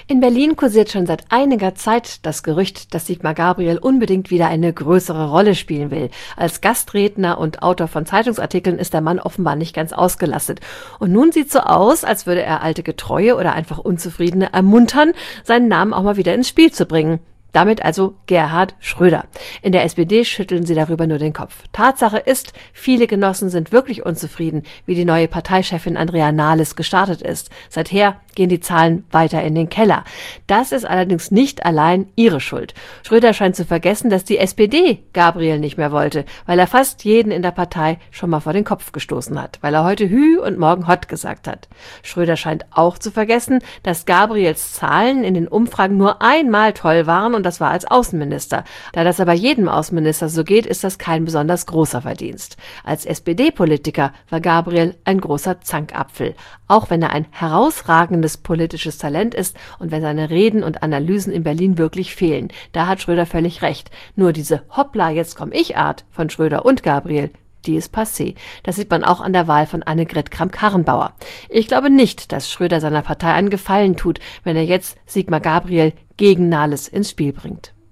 In Berlin kursiert schon seit einiger Zeit das Gerücht, dass Sigmar Gabriel unbedingt wieder eine größere Rolle spielen will. Als Gastredner und Autor von Zeitungsartikeln ist der Mann offenbar nicht ganz ausgelastet. Und nun sieht so aus, als würde er alte Getreue oder einfach Unzufriedene ermuntern, seinen Namen auch mal wieder ins Spiel zu bringen. Damit also Gerhard Schröder. In der SPD schütteln sie darüber nur den Kopf. Tatsache ist, viele Genossen sind wirklich unzufrieden, wie die neue Parteichefin Andrea Nahles gestartet ist. Seither gehen die Zahlen weiter in den Keller. Das ist allerdings nicht allein ihre Schuld. Schröder scheint zu vergessen, dass die SPD Gabriel nicht mehr wollte, weil er fast jeden in der Partei schon mal vor den Kopf gestoßen hat, weil er heute Hü und morgen Hott gesagt hat. Schröder scheint auch zu vergessen, dass Gabriels Zahlen in den Umfragen nur einmal toll waren und das war als Außenminister. Da das aber jedem Außenminister so geht, ist das kein besonders großer Verdienst. Als SPD-Politiker war Gabriel ein großer Zankapfel, auch wenn er ein herausragendes politisches Talent ist und wenn seine Reden und Analysen in Berlin wirklich fehlen. Da hat Schröder völlig recht. Nur diese Hoppla, jetzt komm ich Art von Schröder und Gabriel, die ist passé. Das sieht man auch an der Wahl von Annegret Kramp-Karrenbauer. Ich glaube nicht, dass Schröder seiner Partei einen Gefallen tut, wenn er jetzt Sigmar Gabriel gegen Nahles ins Spiel bringt.